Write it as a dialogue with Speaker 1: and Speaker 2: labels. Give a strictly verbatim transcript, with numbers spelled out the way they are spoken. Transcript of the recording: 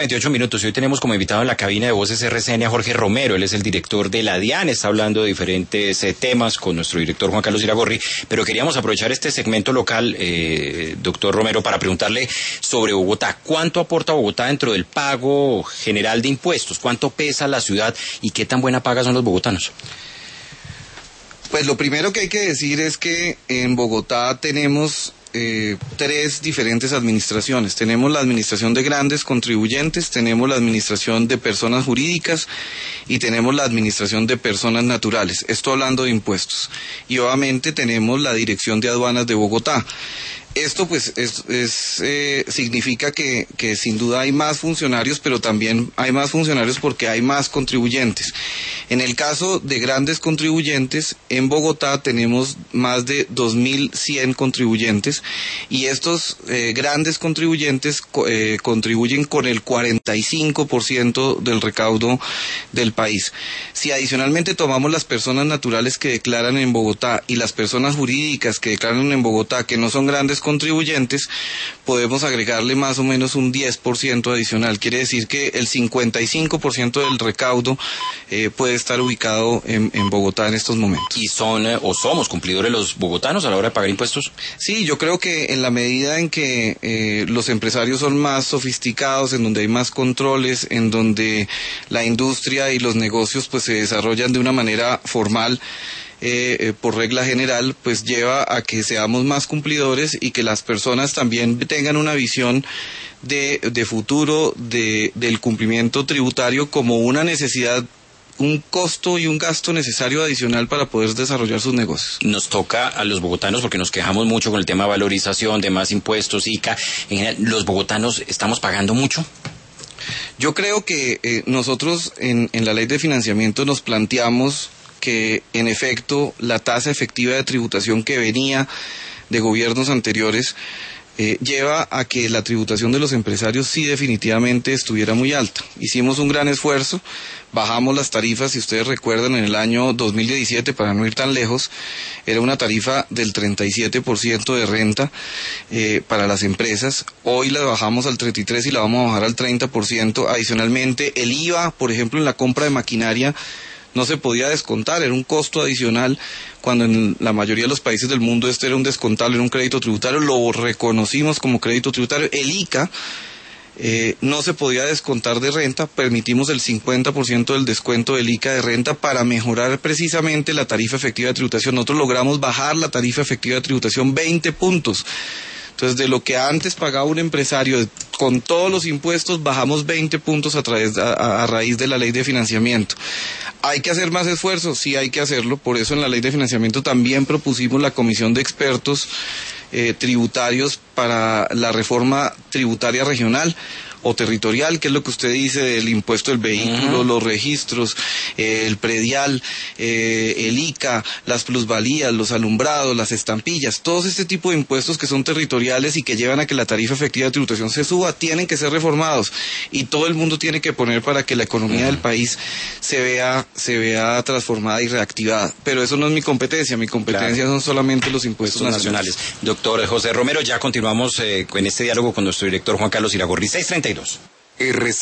Speaker 1: veintiocho minutos y hoy tenemos como invitado en la cabina de Voces R C N a Jorge Romero. Él es el director de la DIAN, está hablando de diferentes eh, temas con nuestro director Juan Carlos Iragorri, pero queríamos aprovechar este segmento local, eh, doctor Romero, para preguntarle sobre Bogotá. ¿Cuánto aporta Bogotá dentro del pago general de impuestos? ¿Cuánto pesa la ciudad y qué tan buena paga son los bogotanos?
Speaker 2: Pues lo primero que hay que decir es que en Bogotá tenemos eh, tres diferentes administraciones. Tenemos la administración de grandes contribuyentes, tenemos la administración de personas jurídicas y tenemos la administración de personas naturales. Esto hablando de impuestos. Y obviamente tenemos la Dirección de Aduanas de Bogotá. Esto pues es, es eh, significa que, que sin duda hay más funcionarios, pero también hay más funcionarios porque hay más contribuyentes. En el caso de grandes contribuyentes, en Bogotá tenemos más de dos mil cien contribuyentes y estos eh, grandes contribuyentes eh, contribuyen con el cuarenta y cinco por ciento del recaudo del país. Si adicionalmente tomamos las personas naturales que declaran en Bogotá y las personas jurídicas que declaran en Bogotá, que no son grandes contribuyentes, podemos agregarle más o menos un diez por ciento adicional. Quiere decir que el cincuenta y cinco por ciento del recaudo eh, puede estar ubicado en, en Bogotá en estos momentos.
Speaker 1: ¿Y son eh, o somos cumplidores los bogotanos a la hora de pagar impuestos?
Speaker 2: Sí, yo creo que en la medida en que eh, los empresarios son más sofisticados, en donde hay más controles, en donde la industria y los negocios pues se desarrollan de una manera formal, Eh, eh, por regla general, pues lleva a que seamos más cumplidores y que las personas también tengan una visión de, de futuro de, del cumplimiento tributario como una necesidad, un costo y un gasto necesario adicional para poder desarrollar sus negocios.
Speaker 1: Nos toca a los bogotanos, porque nos quejamos mucho con el tema de valorización, de más impuestos, I C A. En general, ¿los bogotanos estamos pagando mucho?
Speaker 2: Yo creo que eh, nosotros en, en la ley de financiamiento nos planteamos que en efecto la tasa efectiva de tributación que venía de gobiernos anteriores eh, lleva a que la tributación de los empresarios sí definitivamente estuviera muy alta. Hicimos un gran esfuerzo, bajamos las tarifas, si ustedes recuerdan, en el año dos mil diecisiete, para no ir tan lejos, era una tarifa del treinta y siete por ciento de renta eh, para las empresas. Hoy la bajamos al treinta y tres por ciento y la vamos a bajar al treinta por ciento. Adicionalmente, el I V A, por ejemplo, en la compra de maquinaria, no se podía descontar, era un costo adicional, cuando en la mayoría de los países del mundo este era un descontable, era un crédito tributario, lo reconocimos como crédito tributario. El I C A eh, no se podía descontar de renta, permitimos el cincuenta por ciento del descuento del I C A de renta para mejorar precisamente la tarifa efectiva de tributación. Nosotros logramos bajar la tarifa efectiva de tributación veinte puntos. Entonces, de lo que antes pagaba un empresario con todos los impuestos, bajamos veinte puntos a, través, a, a raíz de la ley de financiamiento. ¿Hay que hacer más esfuerzos? Sí, hay que hacerlo. Por eso en la ley de financiamiento también propusimos la comisión de expertos eh, tributarios para la reforma tributaria regional o territorial, que es lo que usted dice del impuesto del vehículo, uh-huh. los registros, eh, el predial, eh, el I C A, las plusvalías, los alumbrados, las estampillas, todos este tipo de impuestos que son territoriales y que llevan a que la tarifa efectiva de tributación se suba, tienen que ser reformados y todo el mundo tiene que poner para que la economía uh-huh. del país se vea, se vea transformada y reactivada. Pero eso no es mi competencia, mi competencia claro. son solamente los impuestos nacionales.
Speaker 1: nacionales. Doctor José Romero, ya continuamos eh, en este diálogo con nuestro director Juan Carlos Iragorri. seis treinta y dos.